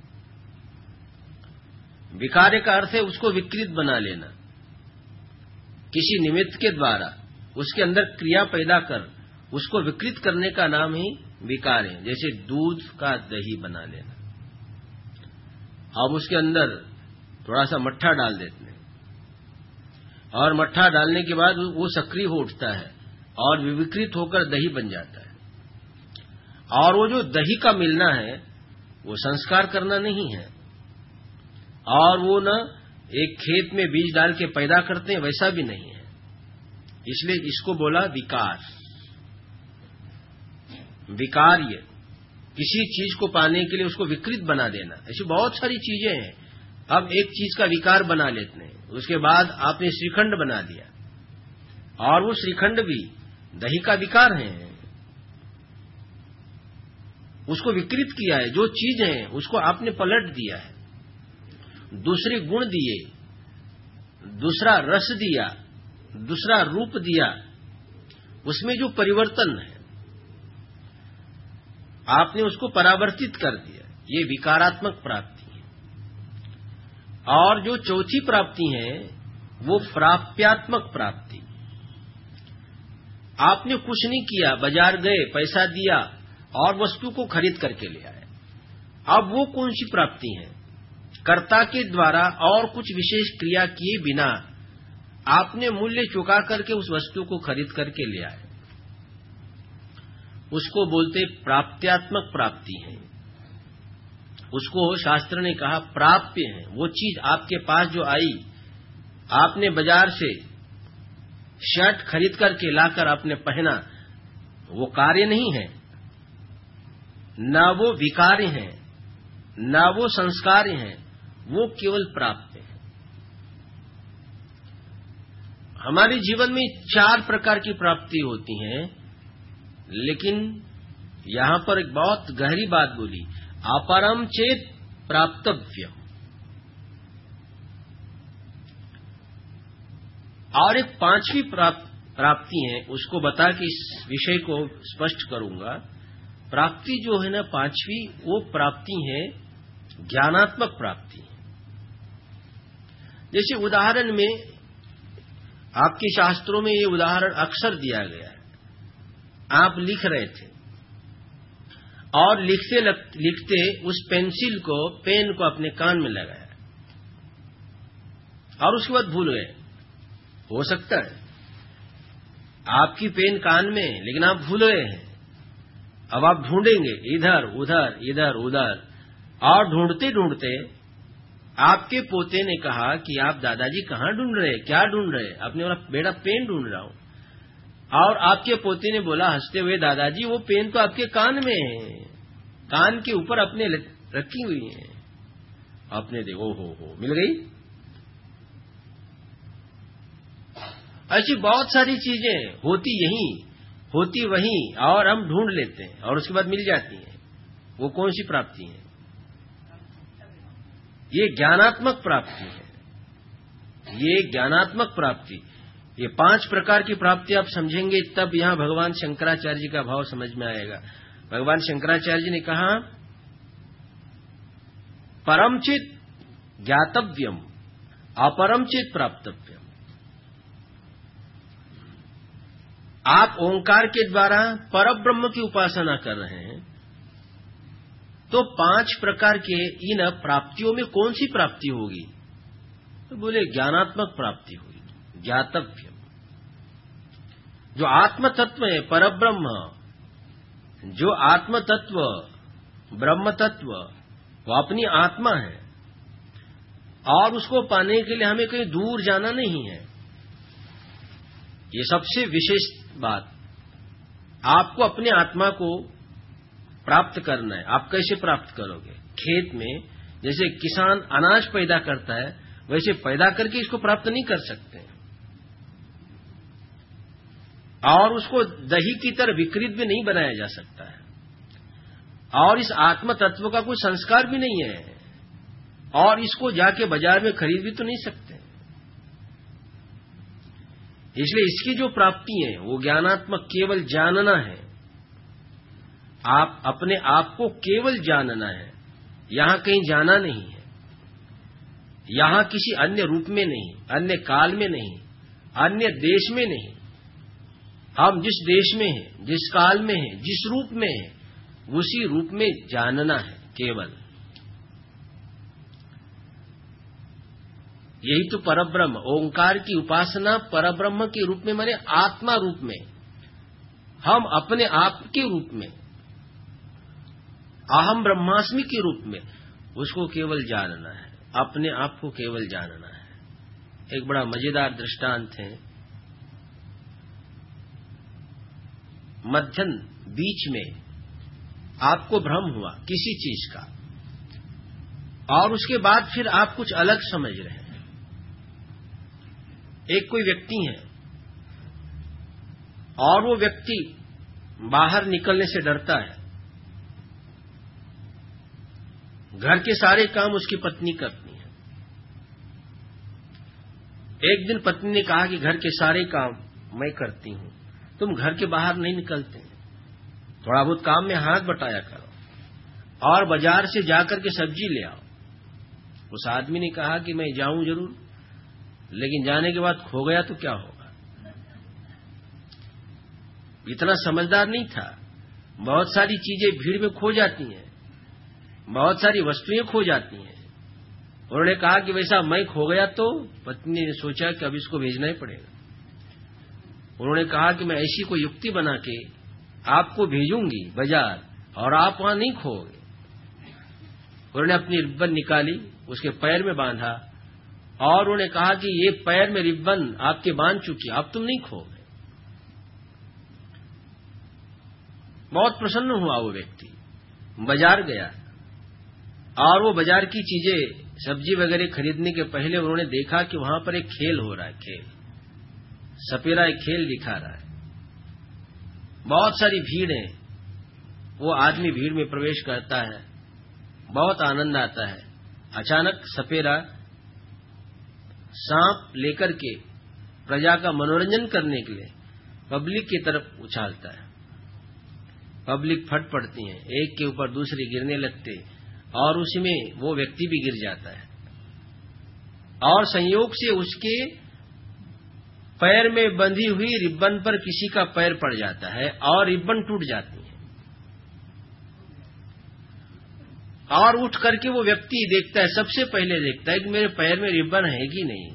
विकार का अर्थ है उसको विकृत बना लेना, किसी निमित्त के द्वारा उसके अंदर क्रिया पैदा कर उसको विकृत करने का नाम ही विकार है। जैसे दूध का दही बना लेना, अब उसके अंदर थोड़ा सा मट्ठा डाल देते हैं और मट्ठा डालने के बाद वो सक्रिय हो उठता है, और विकृत होकर दही बन जाता है। और वो जो दही का मिलना है वो संस्कार करना नहीं है, और वो न एक खेत में बीज डाल के पैदा करते हैं वैसा भी नहीं है। इसलिए इसको बोला विकार। विकार्य, किसी चीज को पाने के लिए उसको विकृत बना देना। ऐसी बहुत सारी चीजें हैं। अब एक चीज का विकार बना लेते हैं, उसके बाद आपने श्रीखंड बना दिया, और वो श्रीखंड भी दही का विकार है, उसको विकृत किया है। जो चीज है उसको आपने पलट दिया है, दूसरे गुण दिए, दूसरा रस दिया, दूसरा रूप दिया, उसमें जो परिवर्तन है आपने उसको परावर्तित कर दिया। ये विकारात्मक प्राप्ति है। और जो चौथी प्राप्ति है वो प्राप्यात्मक प्राप्ति। आपने कुछ नहीं किया, बाजार गए, पैसा दिया और वस्तु को खरीद करके ले आए। अब वो कौन सी प्राप्ति है? कर्ता के द्वारा और कुछ विशेष क्रिया किए बिना आपने मूल्य चुका करके उस वस्तु को खरीद करके ले आए, उसको बोलते प्राप्त्यात्मक प्राप्ति है। उसको शास्त्र ने कहा प्राप्य है। वो चीज आपके पास जो आई, आपने बाजार से शर्ट खरीद करके लाकर आपने पहना, वो कार्य नहीं है, ना वो विकार्य है, ना वो संस्कार्य है, वो केवल प्राप्य है। हमारे जीवन में चार प्रकार की प्राप्ति होती हैं, लेकिन यहां पर एक बहुत गहरी बात बोली, अपरम चेत प्राप्तव्य। और एक पांचवी प्राप्ति है, उसको बता के इस विषय को स्पष्ट करूंगा। प्राप्ति जो है ना पांचवी, वो प्राप्ति है ज्ञानात्मक प्राप्ति। जैसे उदाहरण में आपके शास्त्रों में ये उदाहरण अक्सर दिया गया है। आप लिख रहे थे और लिखते लिखते उस पेंसिल को, पेन को अपने कान में लगाया और उसके बाद भूल गए। हो सकता है आपकी पेन कान में, लेकिन आप भूल गए हैं। अब आप ढूंढेंगे इधर उधर इधर उधर, और ढूंढते ढूंढते आपके पोते ने कहा कि आप दादाजी कहाँ ढूंढ रहे, क्या ढूंढ रहे? आपने बोला बेटा पेन ढूंढ रहा हूं। और आपके पोते ने बोला हंसते हुए, दादाजी वो पेन तो आपके कान में है, कान के ऊपर अपने रखी हुई है। आपने देखो, हो हो मिल गई। ऐसी बहुत सारी चीजें होती यहीं, होती वहीं, और हम ढूंढ लेते हैं और उसके बाद मिल जाती हैं। वो कौन सी प्राप्ति है? ये ज्ञानात्मक प्राप्ति है। ये ज्ञानात्मक प्राप्ति, ये पांच प्रकार की प्राप्ति आप समझेंगे तब यहां भगवान शंकराचार्य जी का भाव समझ में आएगा। भगवान शंकराचार्य जी ने कहा परमचित ज्ञातव्यम अपरमचित प्राप्तव्यम। आप ओंकार के द्वारा परब्रह्म की उपासना कर रहे हैं, तो पांच प्रकार के इन प्राप्तियों में कौन सी प्राप्ति होगी? तो बोले ज्ञानात्मक प्राप्ति होगी, ज्ञातव्य। जो आत्म तत्व है परब्रह्म, जो आत्म तत्व ब्रह्म तत्व वो अपनी आत्मा है, और उसको पाने के लिए हमें कहीं दूर जाना नहीं है। ये सबसे विशेष बात, आपको अपने आत्मा को प्राप्त करना है। आप कैसे प्राप्त करोगे? खेत में जैसे किसान अनाज पैदा करता है, वैसे पैदा करके इसको प्राप्त नहीं कर सकते, और उसको दही की तरह विकृत भी नहीं बनाया जा सकता है, और इस आत्म तत्व का कोई संस्कार भी नहीं है, और इसको जाके बाजार में खरीद भी तो नहीं सकते। इसलिए इसकी जो प्राप्ति है वो ज्ञानात्मक, केवल जानना है। आप अपने आप को केवल जानना है, यहां कहीं जाना नहीं है, यहां किसी अन्य रूप में नहीं, अन्य काल में नहीं, अन्य देश में नहीं। हम जिस देश में हैं, जिस काल में हैं, जिस रूप में हैं, उसी रूप में जानना है केवल। यही तो परब्रह्म, ओंकार की उपासना परब्रह्म के रूप में, माने आत्मा रूप में, हम अपने आप के रूप में, अहम ब्रह्मास्मि के रूप में उसको केवल जानना है, अपने आप को केवल जानना है। एक बड़ा मजेदार दृष्टांत है। मध्यम बीच में आपको भ्रम हुआ किसी चीज का, और उसके बाद फिर आप कुछ अलग समझ रहे हैं। एक कोई व्यक्ति है और वो व्यक्ति बाहर निकलने से डरता है। घर के सारे काम उसकी पत्नी करती है। एक दिन पत्नी ने कहा कि घर के सारे काम मैं करती हूं, तुम घर के बाहर नहीं निकलते, थोड़ा बहुत काम में हाथ बटाया करो और बाजार से जाकर के सब्जी ले आओ। उस आदमी ने कहा कि मैं जाऊं जरूर, लेकिन जाने के बाद खो गया तो क्या होगा। इतना समझदार नहीं था। बहुत सारी चीजें भीड़ में खो जाती हैं, बहुत सारी वस्तुएं खो जाती हैं। उन्होंने कहा कि वैसा मैं खो गया तो पत्नी ने सोचा कि अब इसको भेजना ही पड़ेगा। उन्होंने कहा कि मैं ऐसी कोई युक्ति बना के आपको भेजूंगी बाजार और आप वहां नहीं खोगे। उन्होंने अपनी रिब्बन निकाली, उसके पैर में बांधा और उन्होंने कहा कि ये पैर में रिब्बन आपके बांध चुकी, अब तुम नहीं खोगे। बहुत प्रसन्न हुआ वो व्यक्ति, बाजार गया और वो बाजार की चीजें सब्जी वगैरह खरीदने के पहले उन्होंने देखा कि वहां पर एक खेल हो रहा है। खेल सपेरा एक खेल दिखा रहा है। बहुत सारी भीड़ है। वो आदमी भीड़ में प्रवेश करता है, बहुत आनंद आता है। अचानक सपेरा सांप लेकर के प्रजा का मनोरंजन करने के लिए पब्लिक की तरफ उछालता है। पब्लिक फट पड़ती है, एक के ऊपर दूसरे गिरने लगते और उसमें वो व्यक्ति भी गिर जाता है और संयोग से उसके पैर में बंधी हुई रिब्बन पर किसी का पैर पड़ जाता है और रिब्बन टूट जाती है। और उठ करके वो व्यक्ति देखता है, सबसे पहले देखता है कि मेरे पैर में रिब्बन है कि नहीं।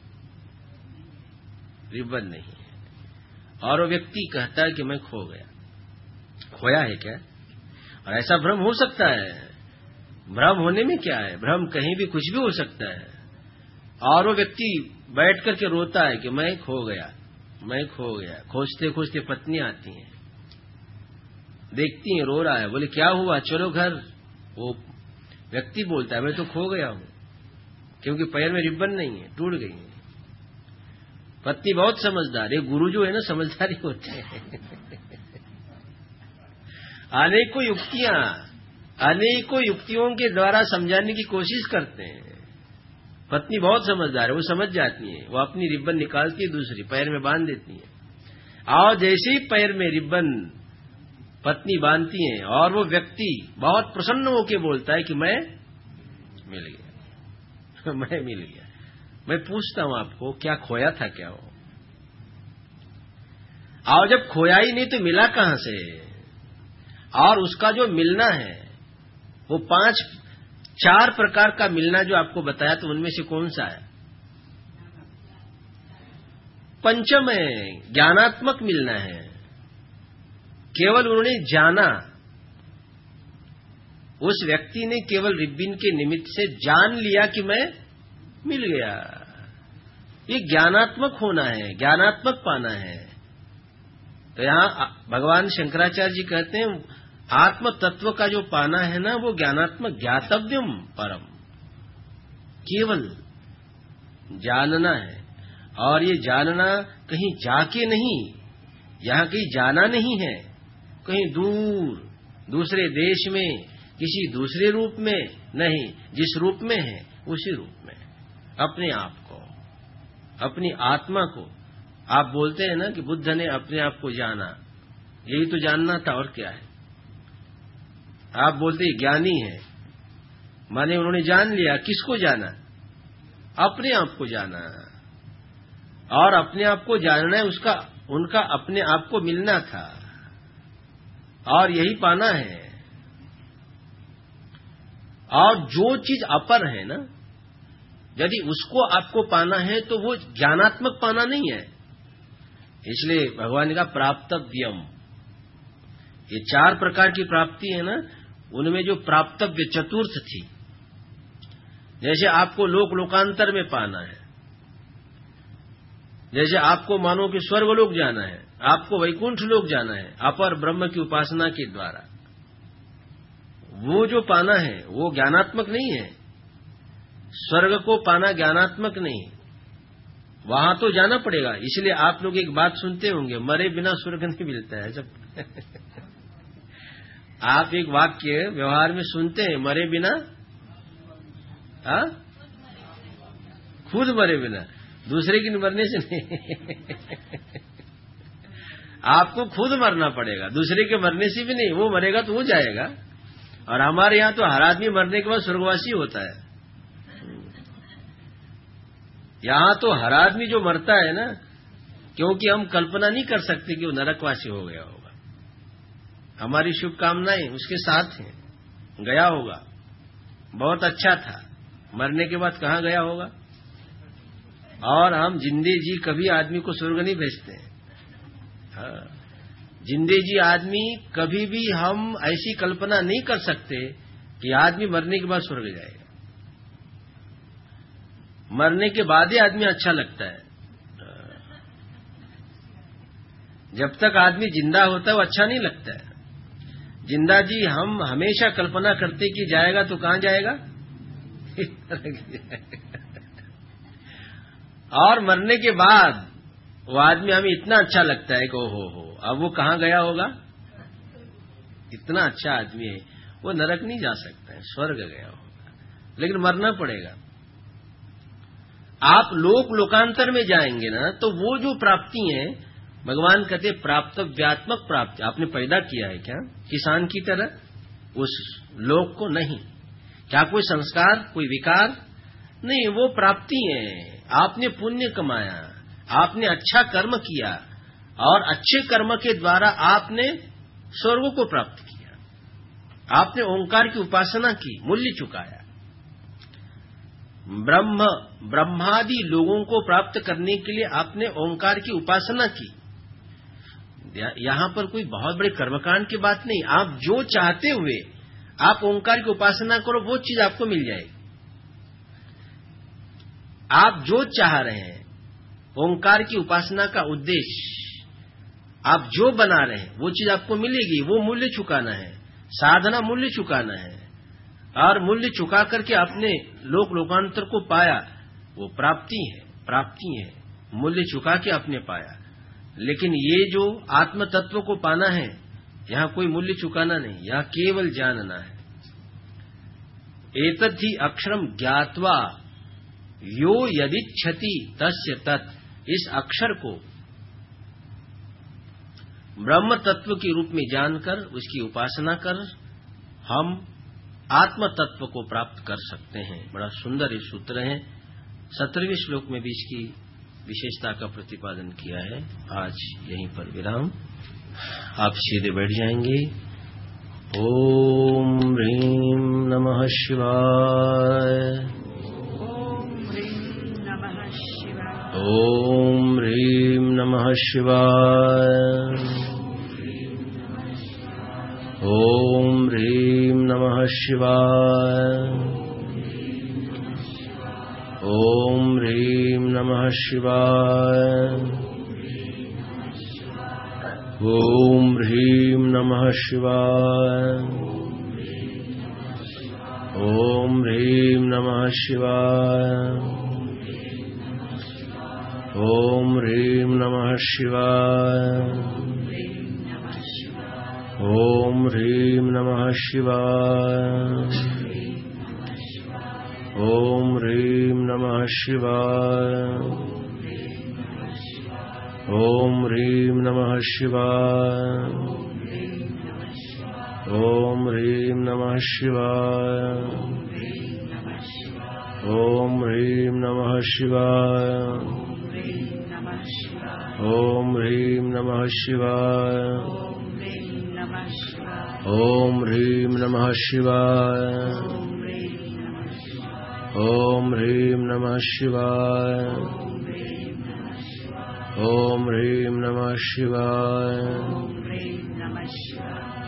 रिब्बन नहीं है। और वो व्यक्ति कहता है कि मैं खो गया। खोया है क्या? और ऐसा भ्रम हो सकता है। भ्रम होने में क्या है, भ्रम कहीं भी कुछ भी हो सकता है। और वो व्यक्ति बैठ करके रोता है कि मैं खो गया, मैं खो गया। खोजते खोजते पत्नी आती है, देखती है रो रहा है, बोले क्या हुआ, चलो घर। वो व्यक्ति बोलता है मैं तो खो गया हूं, क्योंकि पैर में रिब्बन नहीं है, टूट गई है। पत्नी बहुत समझदार है। गुरु जो है ना समझदारी होते हैं। अनेकों युक्तियां अनेकों युक्तियों के द्वारा समझाने की कोशिश करते हैं। पत्नी बहुत समझदार है, वो समझ जाती है। वो अपनी रिब्बन निकालती है, दूसरी पैर में बांध देती है। और जैसे ही पैर में रिब्बन पत्नी बांधती है और वो व्यक्ति बहुत प्रसन्न होकर बोलता है कि मैं मिल गया, मैं मिल गया। मैं पूछता हूं आपको, क्या खोया था क्या वो? और जब खोया ही नहीं तो मिला कहां से? और उसका जो मिलना है वो पांच चार प्रकार का मिलना जो आपको बताया, तो उनमें से कौन सा है? पंचम है, ज्ञानात्मक मिलना है। केवल उन्होंने जाना, उस व्यक्ति ने केवल रिब्बिन के निमित्त से जान लिया कि मैं मिल गया। ये ज्ञानात्मक होना है, ज्ञानात्मक पाना है। तो यहां भगवान शंकराचार्य जी कहते हैं आत्म तत्व का जो पाना है ना, वो ज्ञानात्मक, ज्ञातव्यम परम, केवल जानना है। और ये जानना कहीं जाके नहीं, यहां कहीं जाना नहीं है, कहीं दूर दूसरे देश में किसी दूसरे रूप में नहीं, जिस रूप में है उसी रूप में अपने आप को, अपनी आत्मा को। आप बोलते हैं ना कि बुद्ध ने अपने आप को जाना, यही तो जानना था, और क्या है? आप बोलते हैं ज्ञानी है, माने उन्होंने जान लिया। किसको जाना? अपने आप को जाना। और अपने आप को जानना है, उसका उनका अपने आप को मिलना था, और यही पाना है। और जो चीज अपर है ना, यदि उसको आपको पाना है तो वो ज्ञानात्मक पाना नहीं है। इसलिए भगवान का प्राप्तव्यम, ये चार प्रकार की प्राप्ति है ना, उनमें जो प्राप्तव्य चतुर्थ थी, जैसे आपको लोक लोकांतर में पाना है, जैसे आपको मानो कि स्वर्गलोक जाना है, आपको वैकुंठ लोक जाना है अपर ब्रह्म की उपासना के द्वारा, वो जो पाना है वो ज्ञानात्मक नहीं है। स्वर्ग को पाना ज्ञानात्मक नहीं, वहां तो जाना पड़ेगा। इसलिए आप लोग एक बात सुनते होंगे, मरे बिना स्वर्ग नहीं मिलता है। जब आप एक वाक्य व्यवहार में सुनते हैं, मरे बिना आ? खुद मरे बिना, दूसरे की मरने से नहीं। आपको खुद मरना पड़ेगा, दूसरे के मरने से भी नहीं। वो मरेगा तो वो जाएगा, और हमारे यहां तो हर आदमी मरने के बाद स्वर्गवासी होता है। यहां तो हर आदमी जो मरता है ना, क्योंकि हम कल्पना नहीं कर सकते कि वो नरकवासी हो गया होगा। हमारी शुभकामनाएं उसके साथ हैं, गया होगा, बहुत अच्छा था, मरने के बाद कहां गया होगा। और हम जिंदे जी कभी आदमी को स्वर्ग नहीं भेजते हैं। हाँ, जिंदे जी आदमी कभी भी हम ऐसी कल्पना नहीं कर सकते कि आदमी मरने के बाद स्वर्ग जाएगा। मरने के बाद ही आदमी अच्छा लगता है। जब तक आदमी जिंदा होता है वो अच्छा नहीं लगता है। जिंदा जी हम हमेशा कल्पना करते कि जाएगा तो कहां जाएगा। और मरने के बाद वो आदमी हमें इतना अच्छा लगता है कि ओहो हो, अब वो कहां गया होगा। इतना अच्छा आदमी है, वो नरक नहीं जा सकता है, स्वर्ग गया होगा, लेकिन मरना पड़ेगा। आप लोक लोकांतर में जाएंगे ना, तो वो जो प्राप्ति है, भगवान कहते प्राप्तव्यात्मक प्राप्ति आपने पैदा किया है क्या किसान की तरह उस लोक को। नहीं, क्या कोई संस्कार, कोई विकार नहीं, वो प्राप्ति है। आपने पुण्य कमाया, आपने अच्छा कर्म किया, और अच्छे कर्म के द्वारा आपने स्वर्ग को प्राप्त किया। आपने ओंकार की उपासना की, मूल्य चुकाया। ब्रह्म ब्रह्मादि लोगों को प्राप्त करने के लिए आपने ओंकार की उपासना की। यहां पर कोई बहुत बड़े कर्मकांड की बात नहीं। आप जो चाहते हुए आप ओंकार की उपासना करो, वो चीज आपको मिल जाएगी। आप जो चाह रहे हैं, ओंकार की उपासना का उद्देश्य आप जो बना रहे हैं, वो चीज आपको मिलेगी। वो मूल्य चुकाना है, साधना मूल्य चुकाना है, और मूल्य चुका करके आपने लोक लोकांतर को पाया, वो प्राप्ति है। प्राप्ति है, मूल्य चुका के आपने पाया। लेकिन ये जो आत्म तत्व को पाना है, यहां कोई मूल्य चुकाना नहीं, यहां केवल जानना है। एतत् ही अक्षरम ज्ञात्वा यो यदिच्छति तस्य तत्, इस अक्षर को ब्रह्म तत्व के रूप में जानकर उसकी उपासना कर हम आत्म तत्व को प्राप्त कर सकते हैं। बड़ा सुंदर ये सूत्र है। सत्रहवें श्लोक में भी इसकी विशेषता का प्रतिपादन किया है। आज यहीं पर विराम। आप सीधे बैठ जाएंगे। ओम ह्रीं नमः शिवाय। ओम ह्रीं नमः शिवाय। ओम ह्रीं नमः शिवाय। ओम ह्रीं नमः शिवाय। ओम ह्रीं नमः शिवाय। ओम ह्रीं नमः शिवाय। ओम ह्रीं नमः शिवाय। ओम ह्रीं नमः शिवाय। ओम ह्रीं नमः शिवाय। ओम ह्रीं नमः शिवाय। ओम ह्रीं नमः शिवाय। ओम ह्रीं नमः शिवाय। ओम ह्रीं नमः शिवाय। ओम ह्रीं नमः शिवाय। ओम ह्रीं नमः शिवाय। ओम ह्रीं नमः शिवाय।